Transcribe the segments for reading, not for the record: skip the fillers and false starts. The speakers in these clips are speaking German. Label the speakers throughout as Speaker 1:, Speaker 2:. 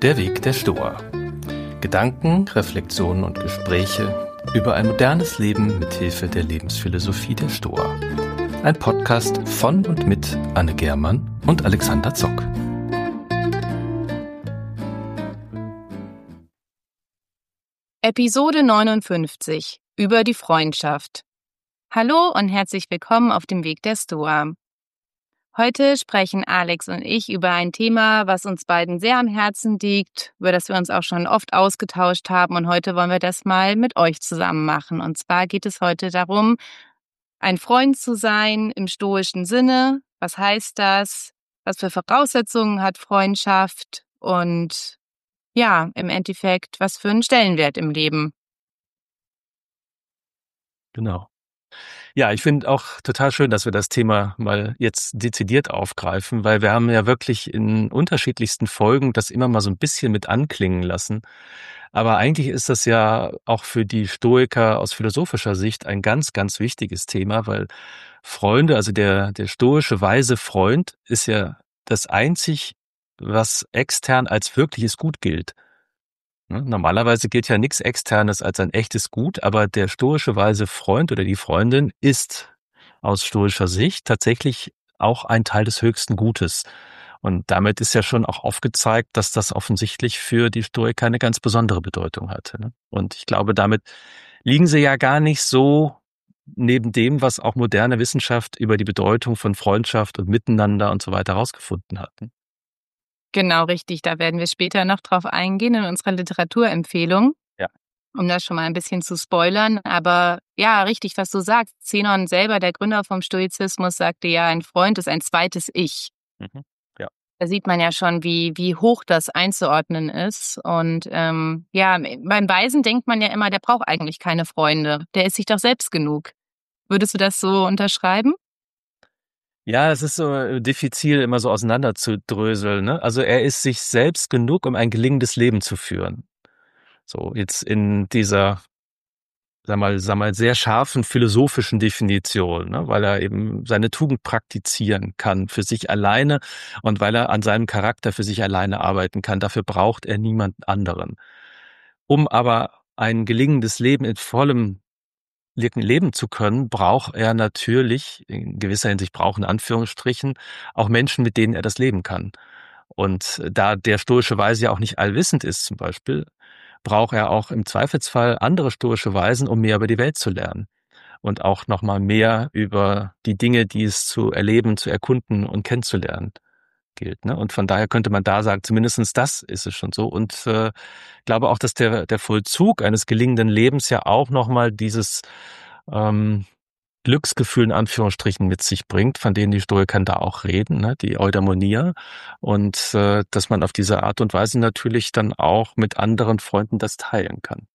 Speaker 1: Der Weg der Stoa. Gedanken, Reflexionen und Gespräche über ein modernes Leben mit Hilfe der Lebensphilosophie der Stoa. Ein Podcast von und mit Anne Germann und Alexander Zock.
Speaker 2: Episode 59 über die Freundschaft. Hallo und herzlich willkommen auf dem Weg der Stoa. Heute sprechen Alex und ich über ein Thema, was uns beiden sehr am Herzen liegt, über das wir uns auch schon oft ausgetauscht haben, und heute wollen wir das mal mit euch zusammen machen. Und zwar geht es heute darum, ein Freund zu sein im stoischen Sinne. Was heißt das? Was für Voraussetzungen hat Freundschaft? Und ja, im Endeffekt, was für einen Stellenwert im Leben?
Speaker 1: Genau. Ja, ich finde auch total schön, dass wir das Thema mal jetzt dezidiert aufgreifen, weil wir haben ja wirklich in unterschiedlichsten Folgen das immer mal so ein bisschen mit anklingen lassen. Aber eigentlich ist das ja auch für die Stoiker aus philosophischer Sicht ein ganz, ganz wichtiges Thema, weil Freunde, also der stoische weise Freund ist ja das einzig, was extern als wirkliches Gut gilt. Ne? Normalerweise gilt ja nichts Externes als ein echtes Gut, aber der stoische weise Freund oder die Freundin ist aus stoischer Sicht tatsächlich auch ein Teil des höchsten Gutes. Und damit ist ja schon auch aufgezeigt, dass das offensichtlich für die Stoiker eine ganz besondere Bedeutung hatte. Ne? Und ich glaube, damit liegen sie ja gar nicht so neben dem, was auch moderne Wissenschaft über die Bedeutung von Freundschaft und Miteinander und so weiter herausgefunden hat.
Speaker 2: Genau, richtig. Da werden wir später noch drauf eingehen in unserer Literaturempfehlung,
Speaker 1: Ja.
Speaker 2: um das schon mal ein bisschen zu spoilern. Aber ja, richtig, was du sagst. Zenon selber, der Gründer vom Stoizismus, sagte ja, ein Freund ist ein zweites Ich.
Speaker 1: Mhm. Ja.
Speaker 2: Da sieht man ja schon, wie hoch das einzuordnen ist. Und ja, beim Weisen denkt man ja immer, der braucht eigentlich keine Freunde. Der ist sich doch selbst genug. Würdest du das so unterschreiben?
Speaker 1: Ja, es ist so diffizil, immer so auseinander zu dröseln, ne? Also er ist sich selbst genug, um ein gelingendes Leben zu führen. So, jetzt in dieser, sag mal, sehr scharfen philosophischen Definition, ne? Weil er eben seine Tugend praktizieren kann für sich alleine und weil er an seinem Charakter für sich alleine arbeiten kann. Dafür braucht er niemand anderen. Um aber ein gelingendes Leben in vollem leben zu können, braucht er natürlich, in gewisser Hinsicht braucht in Anführungsstrichen, auch Menschen, mit denen er das leben kann. Und da der stoische Weise ja auch nicht allwissend ist zum Beispiel, braucht er auch im Zweifelsfall andere stoische Weisen, um mehr über die Welt zu lernen. Und auch nochmal mehr über die Dinge, die es zu erleben, zu erkunden und kennenzulernen gilt. Ne? Und von daher könnte man da sagen, zumindestens das ist es schon so. Und glaube auch, dass der Vollzug eines gelingenden Lebens ja auch nochmal dieses ähm, Glücksgefühl in Anführungsstrichen mit sich bringt, von denen die Stoiker da auch reden, ne? Die Eudaimonia. Und dass man auf diese Art und Weise natürlich dann auch mit anderen Freunden das teilen kann.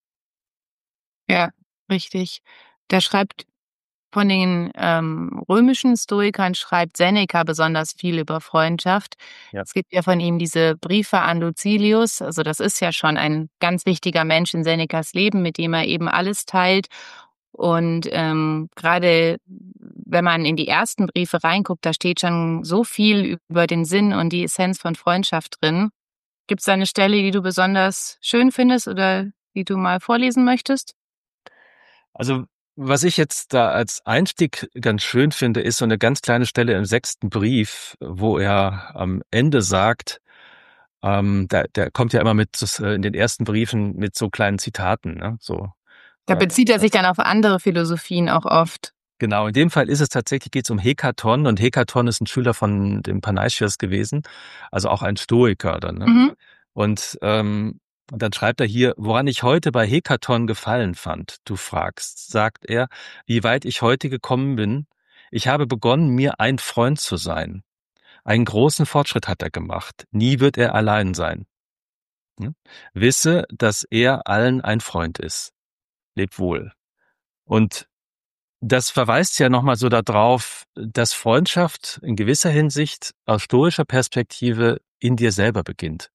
Speaker 2: Ja, richtig. Der schreibt von den römischen Stoikern schreibt Seneca besonders viel über Freundschaft.
Speaker 1: Ja.
Speaker 2: Es gibt ja von ihm diese Briefe an Lucilius. Also das ist ja schon ein ganz wichtiger Mensch in Senecas Leben, mit dem er eben alles teilt. Und gerade wenn man in die ersten Briefe reinguckt, da steht schon so viel über den Sinn und die Essenz von Freundschaft drin. Gibt es da eine Stelle, die du besonders schön findest oder die du mal vorlesen möchtest?
Speaker 1: Also was ich jetzt da als Einstieg ganz schön finde, ist so eine ganz kleine Stelle im 6. Brief, wo er am Ende sagt, der kommt ja immer in den ersten Briefen mit so kleinen Zitaten, ne? So.
Speaker 2: Da bezieht er sich dann auf andere Philosophien auch oft.
Speaker 1: Genau, in dem Fall ist es tatsächlich, geht es um Hekaton, und Hekaton ist ein Schüler von dem Panaitios gewesen, also auch ein Stoiker dann. Ne?
Speaker 2: Mhm.
Speaker 1: Und dann schreibt er hier, woran ich heute bei Hekaton Gefallen fand, du fragst, sagt er, wie weit ich heute gekommen bin. Ich habe begonnen, mir ein Freund zu sein. Einen großen Fortschritt hat er gemacht. Nie wird er allein sein. Hm? Wisse, dass er allen ein Freund ist. Leb wohl. Und das verweist ja nochmal so darauf, dass Freundschaft in gewisser Hinsicht aus stoischer Perspektive in dir selber beginnt.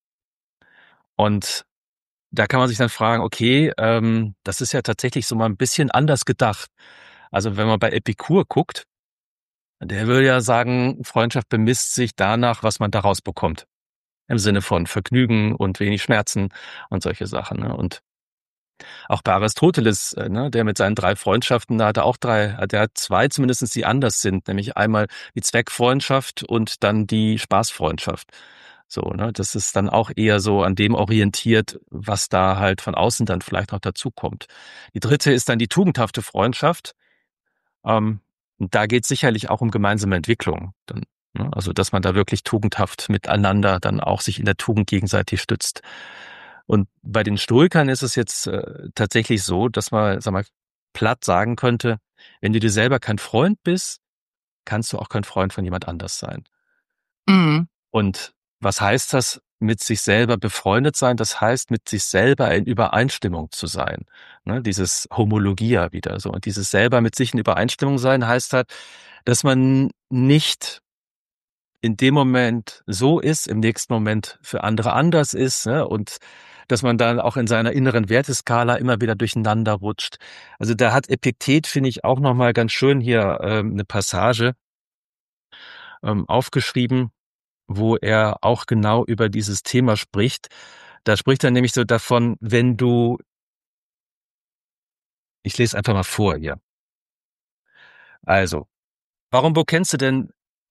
Speaker 1: Und da kann man sich dann fragen, okay, das ist ja tatsächlich so mal ein bisschen anders gedacht. Also wenn man bei Epikur guckt, der würde ja sagen, Freundschaft bemisst sich danach, was man daraus bekommt. im Sinne von Vergnügen und wenig Schmerzen und solche Sachen. Ne? Und auch bei Aristoteles, ne, der mit seinen 3 Freundschaften, da hat er auch 3, der hat 2 zumindestens, die anders sind, nämlich einmal die Zweckfreundschaft und dann die Spaßfreundschaft. So, ne, das ist dann auch eher so an dem orientiert, was da halt von außen dann vielleicht noch dazukommt. Die dritte ist dann die tugendhafte Freundschaft. Und da geht es sicherlich auch um gemeinsame Entwicklung. Dann, ne, also, dass man da wirklich tugendhaft miteinander dann auch sich in der Tugend gegenseitig stützt. Und bei den Stoikern ist es jetzt tatsächlich so, dass man, sag mal, platt sagen könnte, wenn du dir selber kein Freund bist, kannst du auch kein Freund von jemand anders sein.
Speaker 2: Mhm.
Speaker 1: Und was heißt das, mit sich selber befreundet sein? Das heißt, mit sich selber in Übereinstimmung zu sein. Ne, dieses Homologia wieder so. Und dieses selber mit sich in Übereinstimmung sein heißt halt, dass man nicht in dem Moment so ist, im nächsten Moment für andere anders ist, ne? Und dass man dann auch in seiner inneren Werteskala immer wieder durcheinander rutscht. Also da hat Epiktet, finde ich, auch nochmal ganz schön hier eine Passage aufgeschrieben, wo er auch genau über dieses Thema spricht. Da spricht er nämlich so davon, wenn du, ich lese einfach mal vor hier. Also, warum bekennst du denn,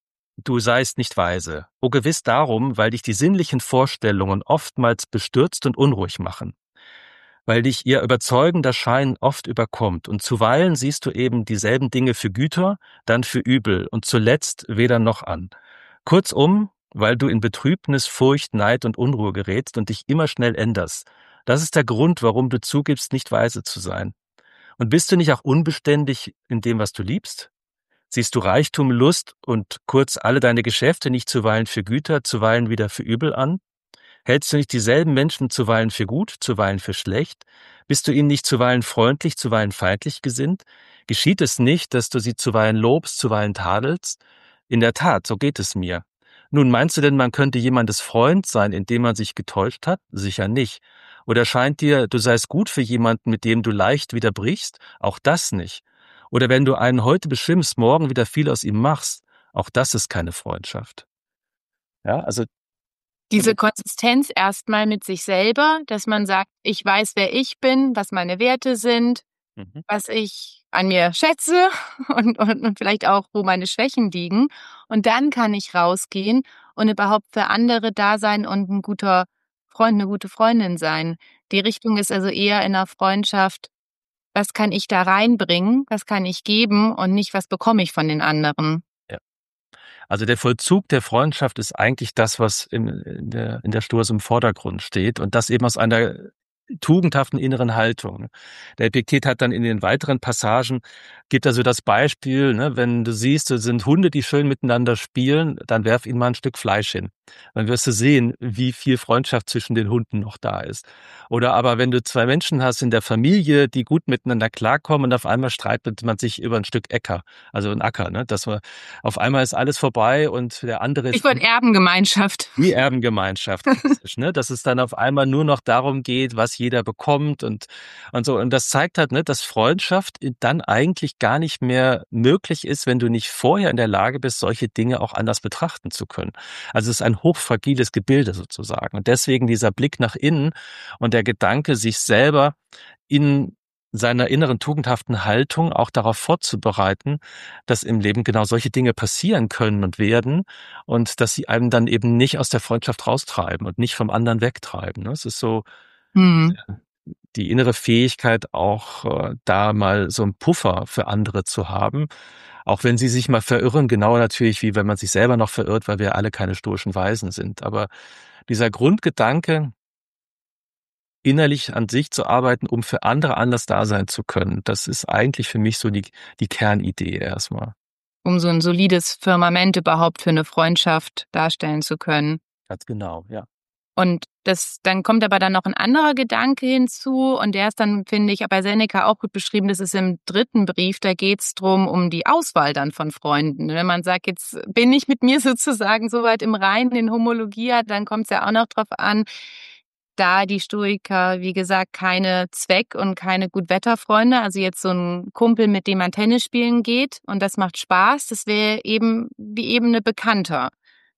Speaker 1: du seist nicht weise? O gewiss darum, weil dich die sinnlichen Vorstellungen oftmals bestürzt und unruhig machen, weil dich ihr überzeugender Schein oft überkommt, und zuweilen siehst du eben dieselben Dinge für Güter, dann für übel und zuletzt weder noch an. Kurzum, weil du in Betrübnis, Furcht, Neid und Unruhe gerätst und dich immer schnell änderst. Das ist der Grund, warum du zugibst, nicht weise zu sein. Und bist du nicht auch unbeständig in dem, was du liebst? Siehst du Reichtum, Lust und kurz alle deine Geschäfte nicht zuweilen für Güter, zuweilen wieder für übel an? Hältst du nicht dieselben Menschen zuweilen für gut, zuweilen für schlecht? Bist du ihnen nicht zuweilen freundlich, zuweilen feindlich gesinnt? Geschieht es nicht, dass du sie zuweilen lobst, zuweilen tadelst? In der Tat, so geht es mir. Nun, meinst du denn, man könnte jemandes Freund sein, indem man sich getäuscht hat? Sicher nicht. Oder scheint dir, du seist gut für jemanden, mit dem du leicht wieder brichst? Auch das nicht. Oder wenn du einen heute beschimpfst, morgen wieder viel aus ihm machst? Auch das ist keine Freundschaft. Ja, also,
Speaker 2: Diese Konsistenz erstmal mit sich selber, dass man sagt: „Ich weiß, wer ich bin, was meine Werte sind,
Speaker 1: mhm.
Speaker 2: was ich an mir schätze und vielleicht auch, wo meine Schwächen liegen. Und dann kann ich rausgehen und überhaupt für andere da sein und ein guter Freund, eine gute Freundin sein.“ Die Richtung ist also eher in 'ner Freundschaft: „Was kann ich da reinbringen? Was kann ich geben?“ und nicht: „Was bekomme ich von den anderen?“
Speaker 1: Ja. Also der Vollzug der Freundschaft ist eigentlich das, was in der Stoa so im Vordergrund steht, und das eben aus einer tugendhaften inneren Haltung. Der Epiktet hat dann in den weiteren Passagen, gibt er so das Beispiel, ne, wenn du siehst, es sind Hunde, die schön miteinander spielen, dann werf ihnen mal ein Stück Fleisch hin. Dann wirst du sehen, wie viel Freundschaft zwischen den Hunden noch da ist. Oder aber wenn du 2 Menschen hast in der Familie, die gut miteinander klarkommen, und auf einmal streitet man sich über ein Stück Äcker, also ein Acker, ne, dass man auf einmal ist alles vorbei und der andere ist
Speaker 2: Stichwort Erbengemeinschaft.
Speaker 1: die Erbengemeinschaft, klassisch, ne? Dass es dann auf einmal nur noch darum geht, was jeder bekommt und so. Und das zeigt halt, ne, dass Freundschaft dann eigentlich gar nicht mehr möglich ist, wenn du nicht vorher in der Lage bist, solche Dinge auch anders betrachten zu können. Also es ist ein hochfragiles Gebilde sozusagen. Und deswegen dieser Blick nach innen und der Gedanke, sich selber in seiner inneren tugendhaften Haltung auch darauf vorzubereiten, dass im Leben genau solche Dinge passieren können und werden, und dass sie einem dann eben nicht aus der Freundschaft raustreiben und nicht vom anderen wegtreiben. Ne? Es ist so
Speaker 2: Mhm.
Speaker 1: die innere Fähigkeit, auch da mal so einen Puffer für andere zu haben, auch wenn sie sich mal verirren, genau natürlich wie wenn man sich selber noch verirrt, weil wir alle keine stoischen Weisen sind. Aber dieser Grundgedanke, innerlich an sich zu arbeiten, um für andere anders da sein zu können, das ist eigentlich für mich so die Kernidee erstmal.
Speaker 2: Um so 'n solides Firmament überhaupt für 'ne Freundschaft darstellen zu können.
Speaker 1: Ganz genau, ja.
Speaker 2: Und dann kommt aber dann noch 'n anderer Gedanke hinzu und der ist dann, finde ich, bei Seneca auch gut beschrieben. Das ist im 3. Brief, da geht's drum um die Auswahl dann von Freunden. Wenn man sagt: „Jetzt bin ich mit mir sozusagen so weit im Reinen in Homologia“, dann kommt's ja auch noch drauf an, da die Stoiker, wie gesagt, keine Zweck und keine Gutwetterfreunde, also jetzt so 'n Kumpel, mit dem man Tennis spielen geht und das macht Spaß, das wäre eben wie eben 'ne Bekannter.
Speaker 1: Ja.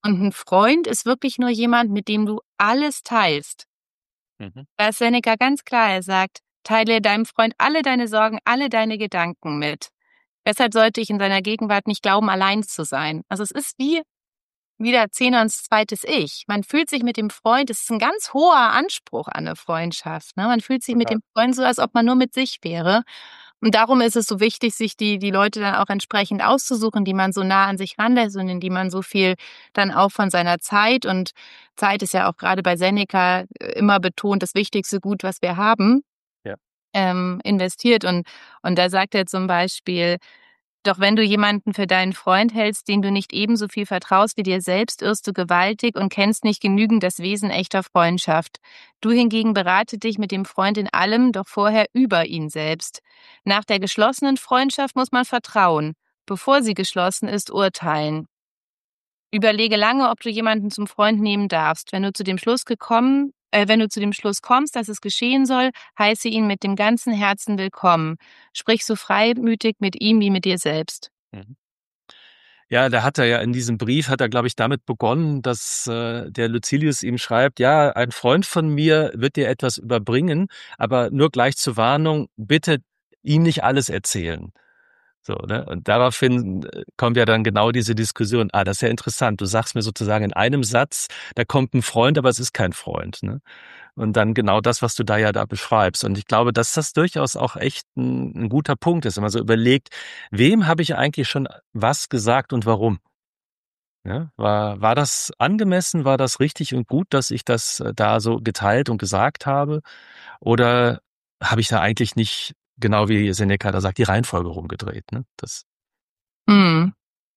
Speaker 2: Und ein Freund ist wirklich nur jemand, mit dem du alles teilst.
Speaker 1: Mhm.
Speaker 2: Da ist Seneca ganz klar. Er sagt: „Teile deinem Freund alle deine Sorgen, alle deine Gedanken mit. Deshalb sollte ich in seiner Gegenwart nicht glauben, allein zu sein." Also, es ist wie wieder Zenons zweites Ich. Man fühlt sich mit dem Freund, das ist ein ganz hoher Anspruch an 'ne Freundschaft, ne? Man fühlt sich mit
Speaker 1: Total.
Speaker 2: dem Freund so, als ob man nur mit sich wäre. Und darum ist es so wichtig, sich die Leute dann auch entsprechend auszusuchen, die man so nah an sich ranlässt und in die man so viel dann auch von seiner Zeit, und Zeit ist ja auch grade bei Seneca, immer betont das wichtigste Gut, was wir haben,
Speaker 1: Ja.
Speaker 2: investiert. Und da sagt er zum Beispiel: „Doch wenn du jemanden für deinen Freund hältst, dem du nicht ebenso viel vertraust wie dir selbst, irrst du gewaltig und kennst nicht genügend das Wesen echter Freundschaft. Du hingegen berate dich mit dem Freund in allem, doch vorher über ihn selbst. Nach der geschlossenen Freundschaft muss man vertrauen, bevor sie geschlossen ist, urteilen. Überlege lange, ob du jemanden zum Freund nehmen darfst. Wenn du zu dem Schluss kommst, dass es geschehen soll, heiße ihn mit dem ganzen Herzen willkommen. Sprich so freimütig mit ihm wie mit dir selbst."
Speaker 1: Mhm. Ja, da hat er ja in diesem Brief hat er, glaube ich, damit begonnen, dass der Lucilius ihm schreibt, ja, ein Freund von mir wird dir etwas überbringen, aber nur gleich zur Warnung, bitte ihm nicht alles erzählen. So, ne? Und daraufhin kommt ja dann genau diese Diskussion. Ah, das ist ja interessant. Du sagst mir sozusagen in einem Satz, da kommt ein Freund, aber es ist kein Freund, ne? Und dann genau das, was du da beschreibst. Und ich glaube, dass das durchaus auch echt ein guter Punkt ist, wenn man so überlegt, wem habe ich eigentlich schon was gesagt und warum? Ja, war das angemessen? War das richtig und gut, dass ich das da so geteilt und gesagt habe? Oder habe ich da eigentlich nicht, genau wie Seneca da sagt, die Reihenfolge rumgedreht, ne?
Speaker 2: Mhm.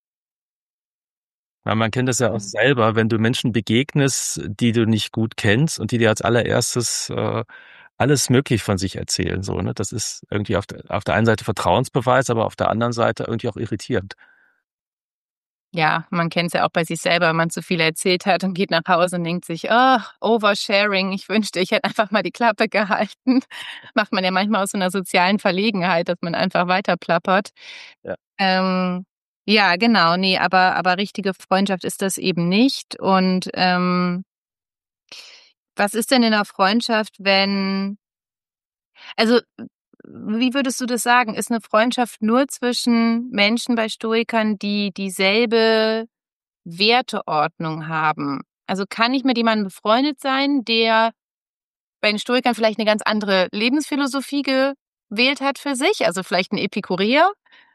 Speaker 1: Weil man kennt das ja auch selber, wenn du Menschen begegnest, die du nicht gut kennst und die dir als allererstes alles möglich von sich erzählen, so, ne? Das ist irgendwie auf der einen Seite Vertrauensbeweis, aber auf der anderen Seite irgendwie auch irritierend.
Speaker 2: Ja, man kennt's ja auch bei sich selber, wenn man zu viel erzählt hat und geht nach Hause und denkt sich: „Oh, Oversharing, ich wünschte, ich hätte einfach mal die Klappe gehalten." Macht man ja manchmal aus so 'ner sozialen Verlegenheit, dass man einfach weiter plappert.
Speaker 1: Ja.
Speaker 2: Ähm, ja, genau, ne, aber richtige Freundschaft ist das eben nicht. Und, was ist denn in 'ner Freundschaft, wenn also, wie würdest du das sagen? Ist 'ne Freundschaft nur zwischen Menschen bei Stoikern, die dieselbe Werteordnung haben? Also, kann ich mit jemandem befreundet sein, der bei den Stoikern vielleicht 'ne ganz andere Lebensphilosophie gewählt hat für sich, also vielleicht 'n Epikureer?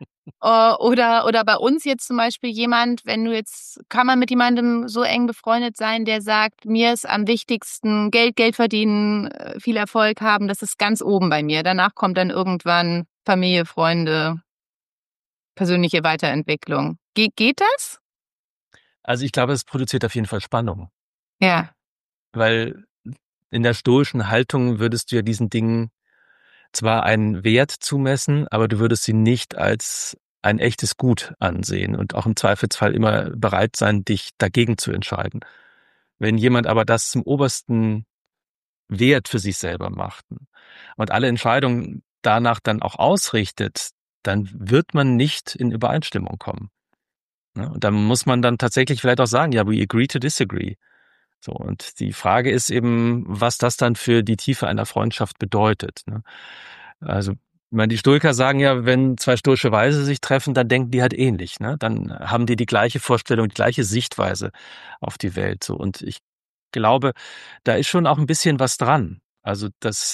Speaker 2: Oder bei uns jetzt zum Beispiel jemand, wenn du jetzt kann man mit jemandem so eng befreundet sein, der sagt: „Mir ist am wichtigsten Geld verdienen, viel Erfolg haben, das ist ganz oben bei mir. Danach kommt dann irgendwann Familie, Freunde, persönliche Weiterentwicklung." Geht das?
Speaker 1: Also ich glaube, es produziert auf jeden Fall Spannung,
Speaker 2: Ja.
Speaker 1: weil in der stoischen Haltung würdest du ja diesen Dingen zwar einen Wert zumessen, aber du würdest sie nicht als ein echtes Gut ansehen und auch im Zweifelsfall immer bereit sein, dich dagegen zu entscheiden. Wenn jemand aber das zum obersten Wert für sich selber macht und alle Entscheidungen danach dann auch ausrichtet, dann wird man nicht in Übereinstimmung kommen. Ne? Und dann muss man dann tatsächlich vielleicht auch sagen, ja, we agree to disagree. So, und die Frage ist eben, was das dann für die Tiefe einer Freundschaft bedeutet. Ne? Also, ich meine, die Stoiker sagen ja, wenn zwei stoische Weise sich treffen, dann denken die halt ähnlich. Ne? Dann haben die gleiche Vorstellung, die gleiche Sichtweise auf die Welt. So, und ich glaube, da ist schon auch ein bisschen was dran. Also,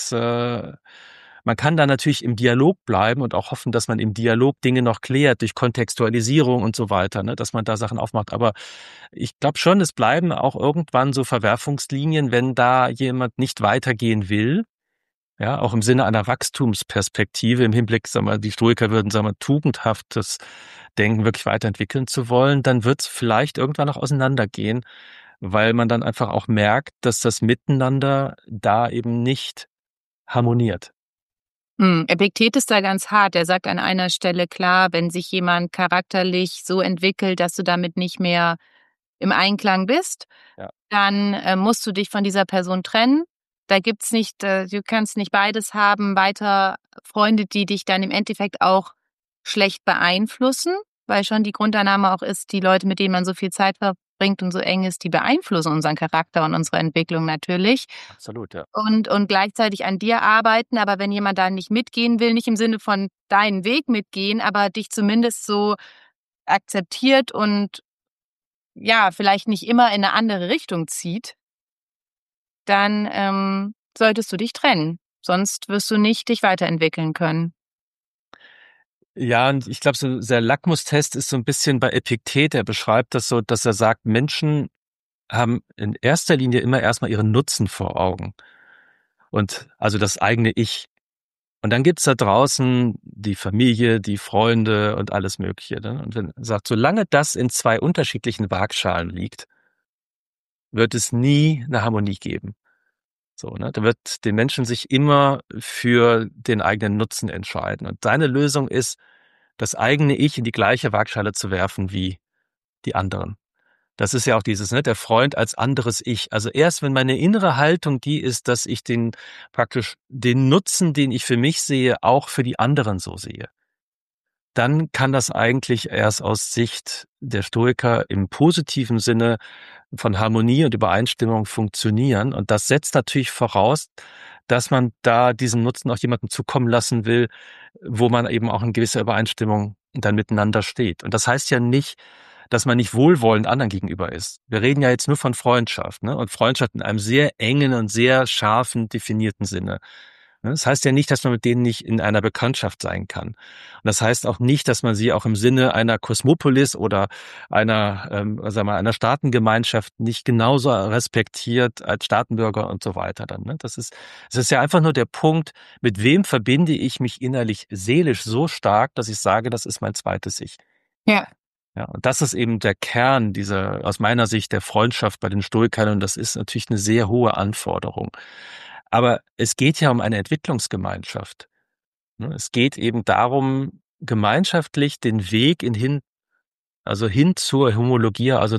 Speaker 1: man kann da natürlich im Dialog bleiben und auch hoffen, dass man im Dialog Dinge noch klärt durch Kontextualisierung und so weiter, ne, dass man da Sachen aufmacht. Aber ich glaube schon, es bleiben auch irgendwann so Verwerfungslinien, wenn da jemand nicht weitergehen will. Ja, auch im Sinne einer Wachstumsperspektive im Hinblick, sagen wir, die Stoiker würden sagen wir, tugendhaftes Denken wirklich weiterentwickeln zu wollen, dann wird es vielleicht irgendwann auch auseinandergehen, weil man dann einfach auch merkt, dass das Miteinander da eben nicht harmoniert.
Speaker 2: Epiktet ist da ganz hart. Er sagt an einer Stelle klar, wenn sich jemand charakterlich so entwickelt, dass du damit nicht mehr im Einklang bist,
Speaker 1: Ja.
Speaker 2: dann, musst du dich von dieser Person trennen. Da gibt's nicht du kannst nicht beides haben, weiter Freunde, die dich dann im Endeffekt auch schlecht beeinflussen, weil schon die Grundannahme auch ist, die Leute, mit denen man so viel Zeit bringt und so eng ist, die beeinflussen unseren Charakter und unsere Entwicklung natürlich.
Speaker 1: Absolut, ja.
Speaker 2: Und gleichzeitig an dir arbeiten, aber wenn jemand da nicht mitgehen will, nicht im Sinne von deinen Weg mitgehen, aber dich zumindest so akzeptiert und ja, vielleicht nicht immer in eine andere Richtung zieht, dann solltest du dich trennen. Sonst wirst du nicht dich weiterentwickeln können.
Speaker 1: Ja, und ich glaube, so der Lackmustest ist so ein bisschen bei Epiktet. Er beschreibt das so, dass er sagt, Menschen haben in erster Linie immer erstmal ihren Nutzen vor Augen und also das eigene Ich. Und dann gibt's da draußen die Familie, die Freunde und alles Mögliche. Ne? Und wenn er sagt, solange das in zwei unterschiedlichen Waagschalen liegt, wird es nie eine Harmonie geben. So, ne? Da wird den Menschen sich immer für den eigenen Nutzen entscheiden. Und seine Lösung ist, das eigene Ich in die gleiche Waagschale zu werfen wie die anderen. Das ist ja auch dieses, ne, der Freund als anderes Ich. Also erst wenn meine innere Haltung die ist, dass ich praktisch den Nutzen, den ich für mich sehe, auch für die anderen so sehe, dann kann das eigentlich erst aus Sicht der Stoiker im positiven Sinne von Harmonie und Übereinstimmung funktionieren. Und das setzt natürlich voraus, dass man da diesen Nutzen auch jemandem zukommen lassen will, wo man eben auch in gewisser Übereinstimmung dann miteinander steht. Und das heißt ja nicht, dass man nicht wohlwollend anderen gegenüber ist. Wir reden ja jetzt nur von Freundschaft, ne? Und Freundschaft in einem sehr engen und sehr scharfen, definierten Sinne. Das heißt ja nicht, dass man mit denen nicht in einer Bekanntschaft sein kann. Und das heißt auch nicht, dass man sie auch im Sinne einer Kosmopolis oder einer, sagen wir mal, einer Staatengemeinschaft nicht genauso respektiert als Staatenbürger und so weiter dann. Ne? Es ist ja einfach nur der Punkt, mit wem verbinde ich mich innerlich seelisch so stark, dass ich sage, das ist mein zweites Ich.
Speaker 2: Ja.
Speaker 1: Ja, und das ist eben der Kern dieser, aus meiner Sicht, der Freundschaft bei den Stoikern. Und das ist natürlich eine sehr hohe Anforderung. Aber es geht ja um eine Entwicklungsgemeinschaft. Ne? Es geht eben darum, gemeinschaftlich den Weg also hin zur Homologia, also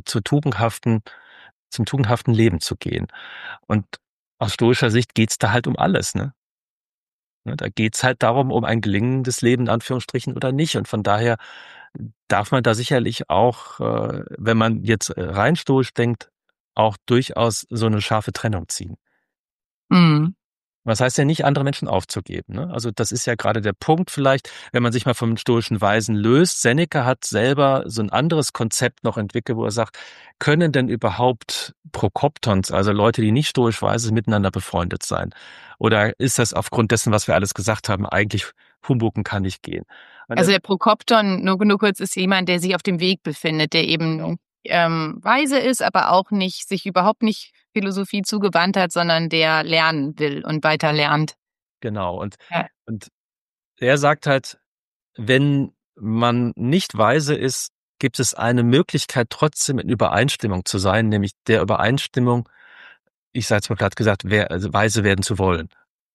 Speaker 1: zum tugendhaften Leben zu gehen. Und aus stoischer Sicht geht's da halt um alles, ne? Da geht's halt darum, um ein gelingendes Leben, in Anführungsstrichen, oder nicht. Und von daher darf man da sicherlich auch, wenn man jetzt rein stoisch denkt, auch durchaus so eine scharfe Trennung ziehen.
Speaker 2: Mhm.
Speaker 1: Das heißt ja nicht, andere Menschen aufzugeben. Ne? Also das ist ja gerade der Punkt vielleicht, wenn man sich mal vom stoischen Weisen löst. Seneca hat selber so ein anderes Konzept noch entwickelt, wo er sagt, können denn überhaupt Prokoptons, also Leute, die nicht stoisch weise sind, miteinander befreundet sein? Oder ist das aufgrund dessen, was wir alles gesagt haben, eigentlich Humbug und kann nicht gehen? Und
Speaker 2: Also der Prokopton, nur kurz, ist jemand, der sich auf dem Weg befindet, der eben weise ist, aber auch nicht, sich überhaupt nicht Philosophie zugewandt hat, sondern der lernen will und weiter lernt.
Speaker 1: genau.
Speaker 2: Ja.
Speaker 1: Und er sagt halt, wenn man nicht weise ist, gibt es eine Möglichkeit, trotzdem in Übereinstimmung zu sein, nämlich der Übereinstimmung, ich sage es mal platt gesagt, also weise werden zu wollen.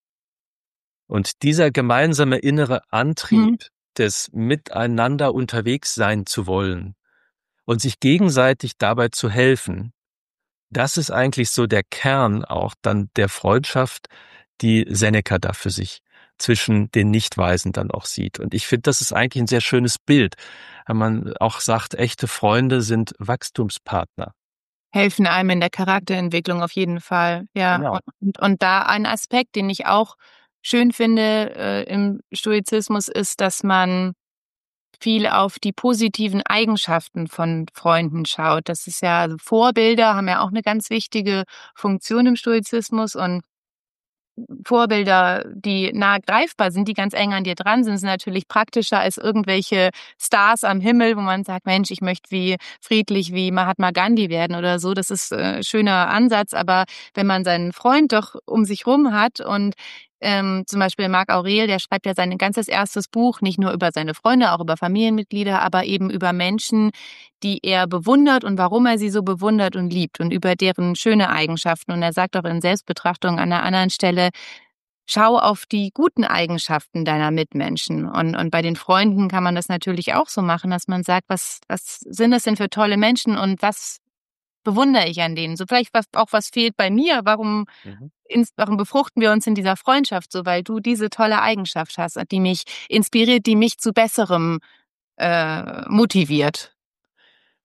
Speaker 1: Und dieser gemeinsame innere
Speaker 2: Mhm.
Speaker 1: Antrieb des Miteinander unterwegs sein zu wollen und sich gegenseitig dabei zu helfen, das ist eigentlich so der Kern auch dann der Freundschaft, die Seneca da für sich zwischen den Nichtweisen dann auch sieht. Und ich finde, das ist eigentlich ein sehr schönes Bild, wenn man auch sagt, echte Freunde sind Wachstumspartner.
Speaker 2: Helfen einem in der Charakterentwicklung auf jeden Fall. Ja.
Speaker 1: Genau.
Speaker 2: Und da ein Aspekt, den ich auch schön finde im Stoizismus, ist, dass man viel auf die positiven Eigenschaften von Freunden schaut. Das ist ja, also Vorbilder haben ja auch eine ganz wichtige Funktion im Stoizismus, und Vorbilder, die nah greifbar sind, die ganz eng an dir dran sind, sind natürlich praktischer als irgendwelche Stars am Himmel, wo man sagt, Mensch, ich möchte friedlich wie Mahatma Gandhi werden oder so. Das ist schöner Ansatz, aber wenn man seinen Freund doch um sich rum hat und zum Beispiel Marc Aurel, der schreibt ja sein ganzes erstes Buch nicht nur über seine Freunde, auch über Familienmitglieder, aber eben über Menschen, die er bewundert und warum er sie so bewundert und liebt und über deren schöne Eigenschaften. Und er sagt auch in Selbstbetrachtung an einer anderen Stelle, schau auf die guten Eigenschaften deiner Mitmenschen. Und bei den Freunden kann man das natürlich auch so machen, dass man sagt, was sind das denn für tolle Menschen und was bewundere ich an denen? So vielleicht was fehlt bei mir.
Speaker 1: Mhm.
Speaker 2: Warum befruchten wir uns in dieser Freundschaft so? Weil du diese tolle Eigenschaft hast, die mich inspiriert, die mich zu Besserem motiviert.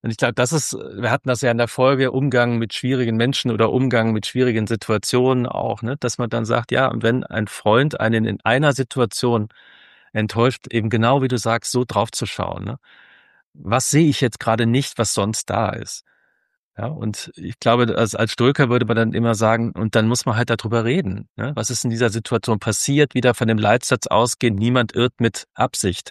Speaker 1: Und ich glaube, wir hatten das ja in der Folge, Umgang mit schwierigen Menschen oder Umgang mit schwierigen Situationen auch, ne, dass man dann sagt, ja, wenn ein Freund einen in einer Situation enttäuscht, eben genau wie du sagst, so drauf zu schauen, ne? Was sehe ich jetzt gerade nicht, was sonst da ist? Ja, und ich glaube, als Stoiker würde man dann immer sagen, und dann muss man halt darüber reden, ne? Was ist in dieser Situation passiert? Wieder von dem Leitsatz ausgehen, niemand irrt mit Absicht.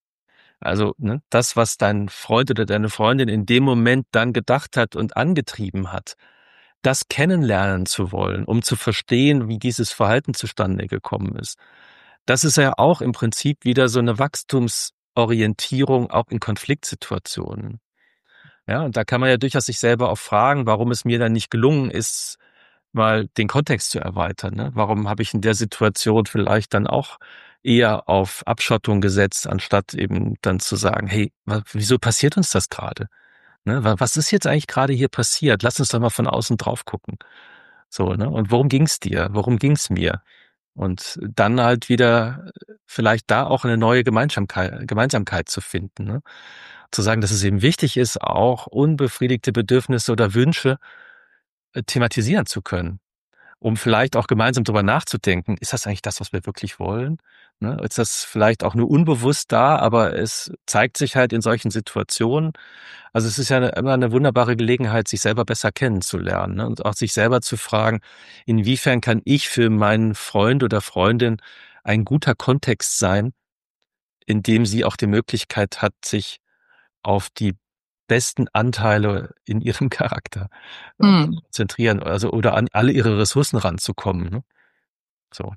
Speaker 1: Also, ne, das, was dein Freund oder deine Freundin in dem Moment dann gedacht hat und angetrieben hat, das kennenlernen zu wollen, um zu verstehen, wie dieses Verhalten zustande gekommen ist. Das ist ja auch im Prinzip wieder so eine Wachstumsorientierung auch in Konfliktsituationen. Ja, und da kann man ja durchaus sich selber auch fragen, warum es mir dann nicht gelungen ist, mal den Kontext zu erweitern, ne? Warum habe ich in der Situation vielleicht dann auch eher auf Abschottung gesetzt, anstatt eben dann zu sagen, hey, wieso passiert uns das gerade? Ne? Was ist jetzt eigentlich gerade hier passiert? Lass uns doch mal von außen drauf gucken. So, ne? Und worum ging's dir? Worum ging's mir? Und dann halt wieder vielleicht da auch eine neue Gemeinsamkeit zu finden, ne? Zu sagen, dass es eben wichtig ist, auch unbefriedigte Bedürfnisse oder Wünsche thematisieren zu können, um vielleicht auch gemeinsam drüber nachzudenken, ist das eigentlich das, was wir wirklich wollen? Ne? Ist das vielleicht auch nur unbewusst da, aber es zeigt sich halt in solchen Situationen. Also es ist ja immer eine wunderbare Gelegenheit, sich selber besser kennenzulernen, ne? Und auch sich selber zu fragen, inwiefern kann ich für meinen Freund oder Freundin ein guter Kontext sein, in dem sie auch die Möglichkeit hat, sich auf die besten Anteile in ihrem Charakter konzentrieren, also oder an alle ihre Ressourcen ranzukommen. Ne? So,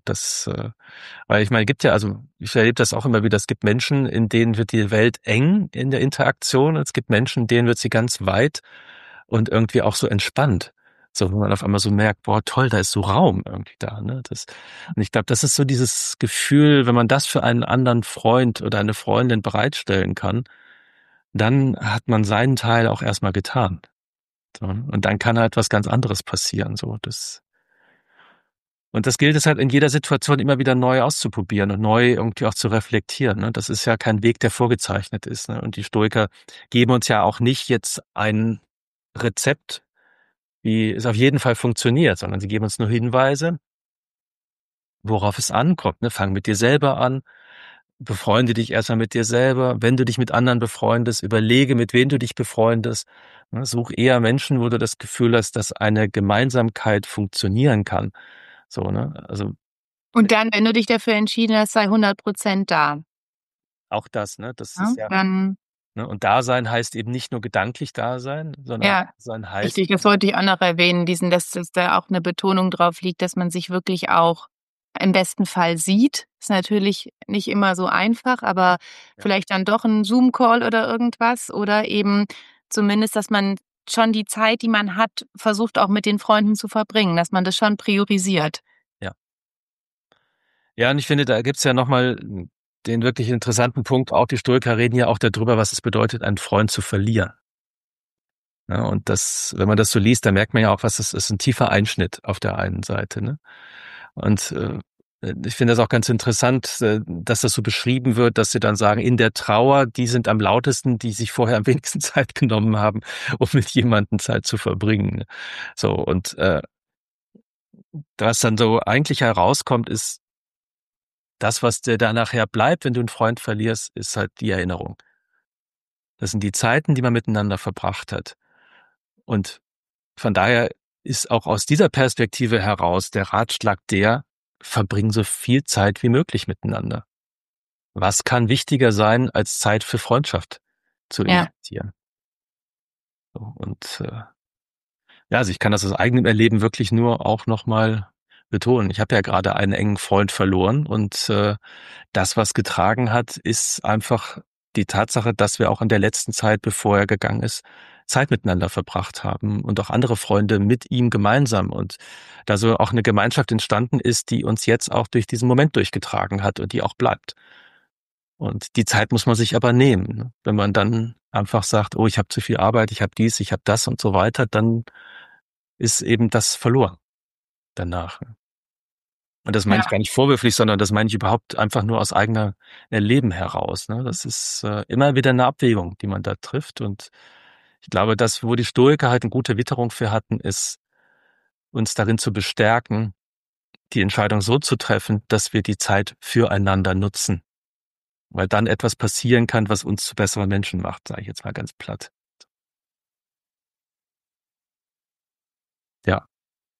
Speaker 1: weil ich meine, gibt ja, also ich erlebe das auch immer wieder, es gibt Menschen, in denen wird die Welt eng in der Interaktion, es gibt Menschen, denen wird sie ganz weit und irgendwie auch so entspannt. So, wo man auf einmal so merkt, boah, toll, da ist so Raum irgendwie da, ne? Und ich glaube, das ist so dieses Gefühl, wenn man das für einen anderen Freund oder eine Freundin bereitstellen kann, dann hat man seinen Teil auch erstmal getan. So, und dann kann halt was ganz anderes passieren. Und das gilt es halt in jeder Situation immer wieder neu auszuprobieren und neu irgendwie auch zu reflektieren. Ne? Das ist ja kein Weg, der vorgezeichnet ist. Ne? Und die Stoiker geben uns ja auch nicht jetzt ein Rezept, wie es auf jeden Fall funktioniert, sondern sie geben uns nur Hinweise, worauf es ankommt. Ne? Fang mit dir selber an. Befreunde dich erstmal mit dir selber. Wenn du dich mit anderen befreundest, überlege, mit wem du dich befreundest. Ne, such eher Menschen, wo du das Gefühl hast, dass eine Gemeinsamkeit funktionieren kann. So, ne? Also
Speaker 2: Und dann, wenn du dich dafür entschieden hast, sei 100% da.
Speaker 1: auch das, ne? Das
Speaker 2: Ja,
Speaker 1: ist ja,
Speaker 2: dann,
Speaker 1: ne? Und Dasein heißt eben nicht nur gedanklich da sein, sondern
Speaker 2: ja,
Speaker 1: sein heißt,
Speaker 2: richtig, das wollte ich auch noch erwähnen, dass da auch eine Betonung drauf liegt, dass man sich wirklich auch im besten Fall sieht. Ist natürlich nicht immer so einfach, aber
Speaker 1: ja,
Speaker 2: vielleicht dann doch 'n Zoom-Call oder irgendwas oder eben zumindest, dass man schon die Zeit, die man hat, versucht auch mit den Freunden zu verbringen, dass man das schon priorisiert.
Speaker 1: ja. Ja, und ich finde, da gibt's ja nochmal den wirklich interessanten Punkt. Auch die Stoiker reden ja auch darüber, was es bedeutet, einen Freund zu verlieren. Ja, und wenn man das so liest, dann merkt man ja auch, was es ist, ein tiefer Einschnitt auf der einen Seite, ne? Und ich finde das auch ganz interessant, dass das so beschrieben wird, dass sie dann sagen, in der Trauer, die sind am lautesten, die sich vorher am wenigsten Zeit genommen haben, um mit jemandem Zeit zu verbringen. Ne? So, und was dann so eigentlich herauskommt, ist, das, was dir da nachher bleibt, wenn du einen Freund verlierst, ist halt die Erinnerung. Das sind die Zeiten, die man miteinander verbracht hat. Und von daher ist auch aus dieser Perspektive heraus der Ratschlag verbring so viel Zeit wie möglich miteinander. Was kann wichtiger sein, als Zeit für Freundschaft zu
Speaker 2: Ja.
Speaker 1: investieren? So, und ja, also ich kann das aus eigenem Erleben wirklich nur auch nochmal betonen. Ich habe ja gerade einen engen Freund verloren und das, was getragen hat, ist einfach die Tatsache, dass wir auch in der letzten Zeit, bevor er gegangen ist, Zeit miteinander verbracht haben und auch andere Freunde mit ihm gemeinsam und da so auch eine Gemeinschaft entstanden ist, die uns jetzt auch durch diesen Moment durchgetragen hat und die auch bleibt. Und die Zeit muss man sich aber nehmen. Ne? Wenn man dann einfach sagt, oh, ich habe zu viel Arbeit, ich habe dies, ich habe das und so weiter, dann ist eben das verloren danach. Ne? Und das meine ich
Speaker 2: Ja.
Speaker 1: gar nicht vorwürflich, sondern das meine ich überhaupt einfach nur aus eigener Erleben heraus. Ne? Das ist immer wieder eine Abwägung, die man da trifft. Und Ich glaube, das, wo die Stoiker halt eine gute Witterung für hatten, ist, uns darin zu bestärken, die Entscheidung so zu treffen, dass wir die Zeit füreinander nutzen. Weil dann etwas passieren kann, was uns zu besseren Menschen macht, sage ich jetzt mal ganz platt. Ja.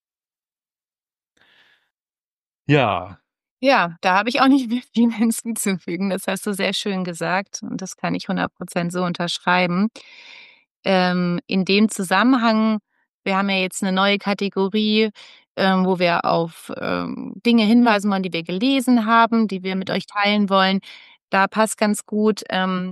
Speaker 1: Ja.
Speaker 2: Ja, da habe ich auch nicht mehr viel hinzuzufügen. Das hast du sehr schön gesagt und das kann ich 100% so unterschreiben. In dem Zusammenhang, wir haben ja jetzt eine neue Kategorie, wo wir auf, Dinge hinweisen wollen, die wir gelesen haben, die wir mit euch teilen wollen. Da passt ganz gut,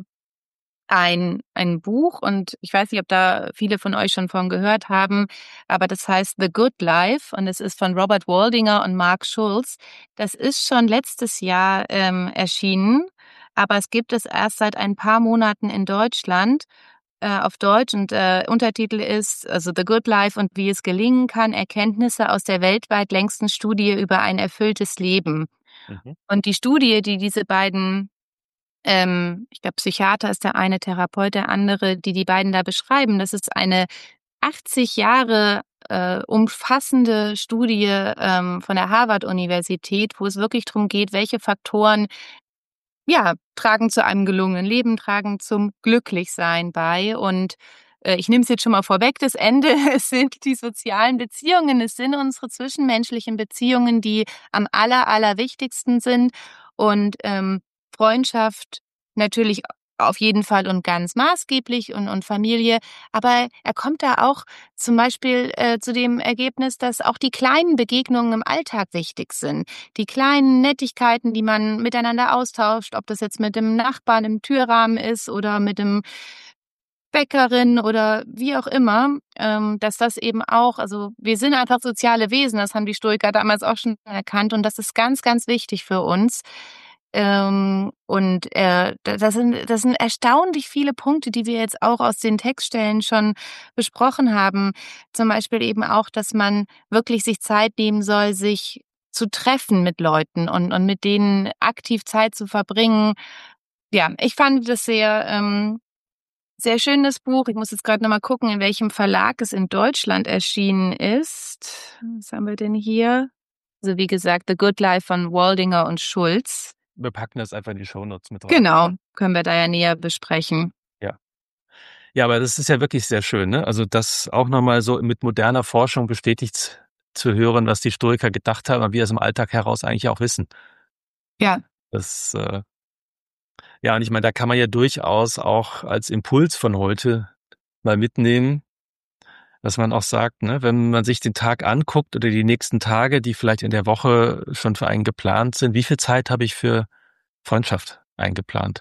Speaker 2: ein Buch und ich weiß nicht, ob da viele von euch schon von gehört haben, aber das heißt „The Good Life" und es ist von Robert Waldinger und Mark Schulz. Das ist schon letztes Jahr, erschienen, aber es gibt es erst seit ein paar Monaten in Deutschland, auf Deutsch und, Untertitel ist also „The Good Life und wie es gelingen kann. Erkenntnisse aus der weltweit längsten Studie über ein erfülltes Leben."
Speaker 1: Mhm.
Speaker 2: Und die Studie, die diese beiden ich glaube, Psychiater ist der eine, Therapeut der andere, die die beiden da beschreiben. Das ist eine 80 Jahre, umfassende Studie, von der Harvard-Universität, wo es wirklich drum geht, welche Faktoren, ja, tragen zu einem gelungenen Leben, tragen zum Glücklichsein bei. Und, ich nehme es jetzt schon mal vorweg, das Ende, es sind die sozialen Beziehungen, es sind unsere zwischenmenschlichen Beziehungen, die am allerwichtigsten sind. Und, Freundschaft natürlich auf jeden Fall und ganz maßgeblich und Familie. Aber er kommt da auch zum Beispiel, zu dem Ergebnis, dass auch die kleinen Begegnungen im Alltag wichtig sind. Die kleinen Nettigkeiten, die man miteinander austauscht, ob das jetzt mit dem Nachbarn im Türrahmen ist oder mit dem Bäckerin oder wie auch immer, dass das eben auch also, wir sind einfach soziale Wesen, das haben die Stoiker damals auch schon erkannt und das ist ganz, ganz wichtig für uns. Und, das sind erstaunlich viele Punkte, die wir jetzt auch aus den Textstellen schon besprochen haben. Zum Beispiel eben auch, dass man wirklich sich Zeit nehmen soll, sich zu treffen mit Leuten und mit denen aktiv Zeit zu verbringen. Ja, ich fand das sehr schön, das Buch. Ich muss jetzt grad noch mal gucken, in welchem Verlag es in Deutschland erschienen ist. Was haben wir denn hier? Also, wie gesagt, „The Good Life" von Waldinger und Schulz.
Speaker 1: Wir packen das einfach in die Shownotes mit rein.
Speaker 2: Genau, können wir da ja näher besprechen.
Speaker 1: Ja. Ja, aber das ist ja wirklich sehr schön, ne? Also, das auch noch mal so mit moderner Forschung bestätigt zu hören, was die Stoiker gedacht haben, aber wir es im Alltag heraus eigentlich auch wissen.
Speaker 2: Ja.
Speaker 1: Das, ja, und ich meine, da kann man ja durchaus auch als Impuls von heute mal mitnehmen, dass man auch sagt, ne, wenn man sich den Tag anguckt oder die nächsten Tage, die vielleicht in der Woche schon für einen geplant sind, wie viel Zeit habe ich für Freundschaft eingeplant?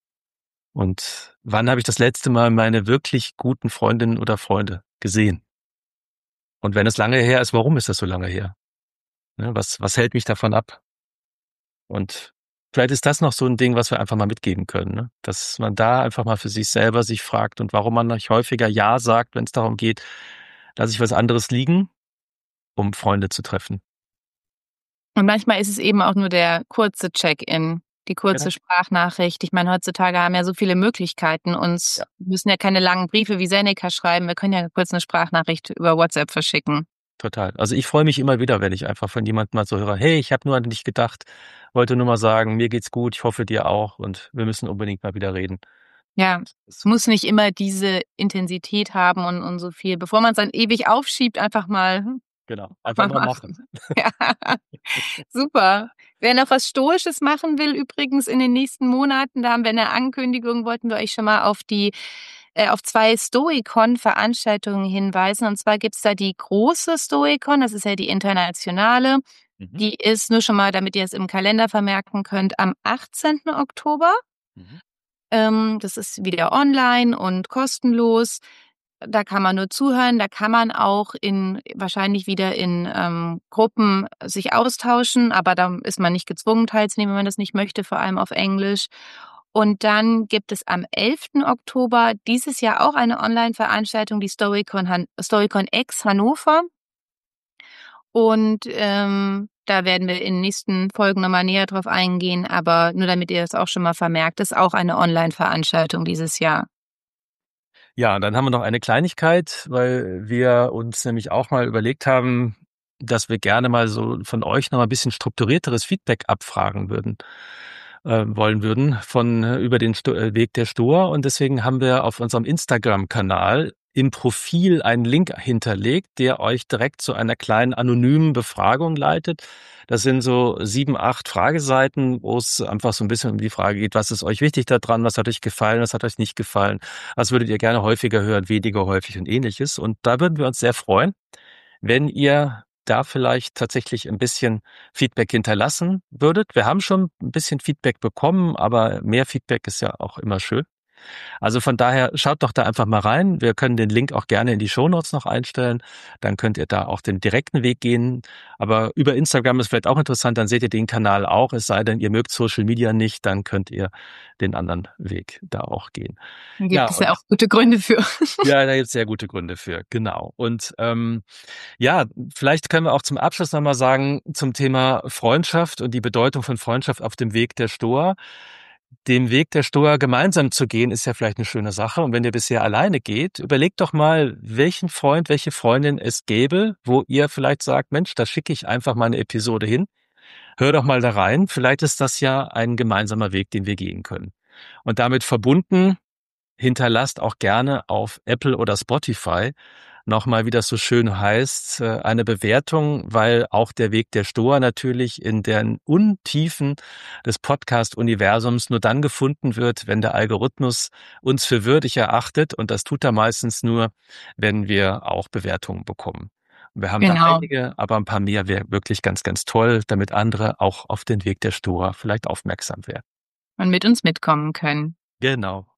Speaker 1: Und wann habe ich das letzte Mal meine wirklich guten Freundinnen oder Freunde gesehen? Und wenn es lange her ist, warum ist das so lange her? Ne, was hält mich davon ab? Und vielleicht ist das noch so ein Ding, was wir einfach mal mitgeben können, ne? Dass man da einfach mal für sich selber sich fragt und warum man nicht häufiger ja sagt, wenn es darum geht, lasse ich was anderes liegen, um Freunde zu treffen.
Speaker 2: Und manchmal ist es eben auch nur der kurze Check-in, die kurze
Speaker 1: Genau.
Speaker 2: Sprachnachricht. Ich meine, heutzutage haben ja so viele Möglichkeiten,
Speaker 1: Ja,
Speaker 2: müssen ja keine langen Briefe wie Seneca schreiben. Wir können ja kurz 'ne Sprachnachricht über WhatsApp verschicken.
Speaker 1: total. Also, ich freue mich immer wieder, wenn ich einfach von jemandem mal so höre: „Hey, ich habe nur an dich gedacht, wollte nur mal sagen, mir geht's gut, ich hoffe dir auch und wir müssen unbedingt mal wieder reden.“
Speaker 2: Ja, es
Speaker 1: Das
Speaker 2: muss nicht immer diese Intensität haben und so viel. Bevor man's dann ewig aufschiebt, einfach mal
Speaker 1: genau, einfach
Speaker 2: mal
Speaker 1: mal machen.
Speaker 2: machen. Ja, super. Wer noch was Stoisches machen will übrigens in den nächsten Monaten, da haben wir 'ne Ankündigung, wollten wir euch schon mal auf 2 Stoikon-Veranstaltungen hinweisen. Und zwar gibt's da die große Stoikon, das ist ja die internationale.
Speaker 1: Mhm,
Speaker 2: Die ist nur schon mal, damit ihr es im Kalender vermerken könnt, am 18. Oktober.
Speaker 1: mhm,
Speaker 2: Das ist wieder online und kostenlos. Da kann man nur zuhören, da kann man auch wahrscheinlich wieder in, Gruppen sich austauschen, aber da ist man nicht gezwungen teilzunehmen, wenn man das nicht möchte, vor allem auf Englisch. Und dann gibt es am 11. Oktober dieses Jahr auch eine Online-Veranstaltung, die Stoicon X Hannover. Und, da werden wir in den nächsten Folgen noch mal näher drauf eingehen, aber nur damit ihr das auch schon mal vermerkt, ist auch eine Online-Veranstaltung dieses Jahr.
Speaker 1: Ja, dann haben wir noch eine Kleinigkeit, weil wir uns nämlich auch mal überlegt haben, dass wir gerne mal so von euch noch mal ein bisschen strukturierteres Feedback abfragen wollen würden über den Weg der Stoa. Und deswegen haben wir auf unserem Instagram-Kanal im Profil einen Link hinterlegt, der euch direkt zu einer kleinen anonymen Befragung leitet. Das sind so 7, 8 Frageseiten, wo es einfach so ein bisschen um die Frage geht, was ist euch wichtig daran, was hat euch gefallen, was hat euch nicht gefallen, was würdet ihr gerne häufiger hören, weniger häufig und ähnliches. Und da würden wir uns sehr freuen, wenn ihr da vielleicht tatsächlich ein bisschen Feedback hinterlassen würdet. Wir haben schon ein bisschen Feedback bekommen, aber mehr Feedback ist ja auch immer schön. Also von daher schaut doch da einfach mal rein. Wir können den Link auch gerne in die Shownotes noch einstellen. Dann könnt ihr da auch den direkten Weg gehen. Aber über Instagram ist vielleicht auch interessant. Dann seht ihr den Kanal auch. Es sei denn, ihr mögt Social Media nicht, dann könnt ihr den anderen Weg da auch gehen.
Speaker 2: Dann gibt es ja auch gute Gründe für.
Speaker 1: Ja, da gibt es sehr gute Gründe für. Genau. Und ja, vielleicht können wir auch zum Abschluss nochmal sagen zum Thema Freundschaft und die Bedeutung von Freundschaft auf dem Weg der Stoa. Den Weg der Stoa gemeinsam zu gehen, ist ja vielleicht eine schöne Sache. Und wenn ihr bisher alleine geht, überlegt doch mal, welchen Freund, welche Freundin es gäbe, wo ihr vielleicht sagt, Mensch, da schicke ich einfach mal eine Episode hin. Hör doch mal da rein. Vielleicht ist das ja ein gemeinsamer Weg, den wir gehen können. Und damit verbunden, hinterlasst auch gerne auf Apple oder Spotify nochmal, wie das so schön heißt, eine Bewertung, weil auch der Weg der Stoa natürlich in den Untiefen des Podcast-Universums nur dann gefunden wird, wenn der Algorithmus uns für würdig erachtet. Und das tut er meistens nur, wenn wir auch Bewertungen bekommen. Wir haben da einige, aber ein paar mehr wäre wirklich ganz, ganz toll, damit andere auch auf den Weg der Stoa vielleicht aufmerksam werden.
Speaker 2: Und mit uns mitkommen können.
Speaker 1: Genau.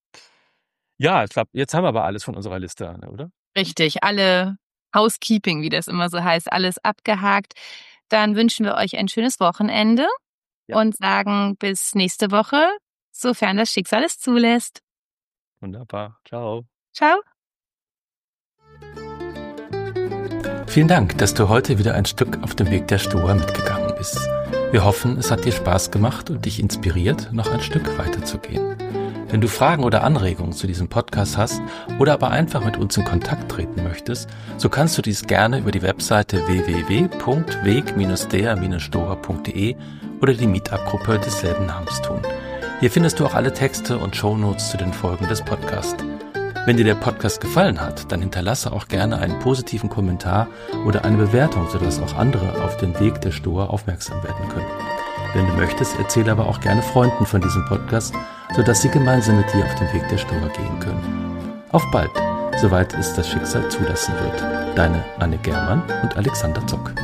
Speaker 1: Ja, ich glaube, jetzt haben wir aber alles von unserer Liste, oder?
Speaker 2: Richtig, alle Housekeeping, wie das immer so heißt, alles abgehakt. Dann wünschen wir euch ein schönes Wochenende und sagen bis nächste Woche, sofern das Schicksal es zulässt.
Speaker 1: Wunderbar. Ciao.
Speaker 2: Ciao.
Speaker 1: Vielen Dank, dass du heute wieder ein Stück auf dem Weg der Stoa mitgegangen bist. Wir hoffen, es hat dir Spaß gemacht und dich inspiriert, noch ein Stück weiterzugehen. Wenn du Fragen oder Anregungen zu diesem Podcast hast oder aber einfach mit uns in Kontakt treten möchtest, so kannst du dies gerne über die Webseite www.weg-der-stoa.de oder die Meetup-Gruppe desselben Namens tun. Hier findest du auch alle Texte und Shownotes zu den Folgen des Podcasts. Wenn dir der Podcast gefallen hat, dann hinterlasse auch gerne einen positiven Kommentar oder eine Bewertung, sodass auch andere auf den Weg der Stoa aufmerksam werden können. Wenn du möchtest, erzähle aber auch gerne Freunden von diesem Podcast, sodass sie gemeinsam mit dir auf den Weg der Stoa gehen können. Auf bald, soweit es das Schicksal zulassen wird. Deine Anne Germann und Alexander Zock.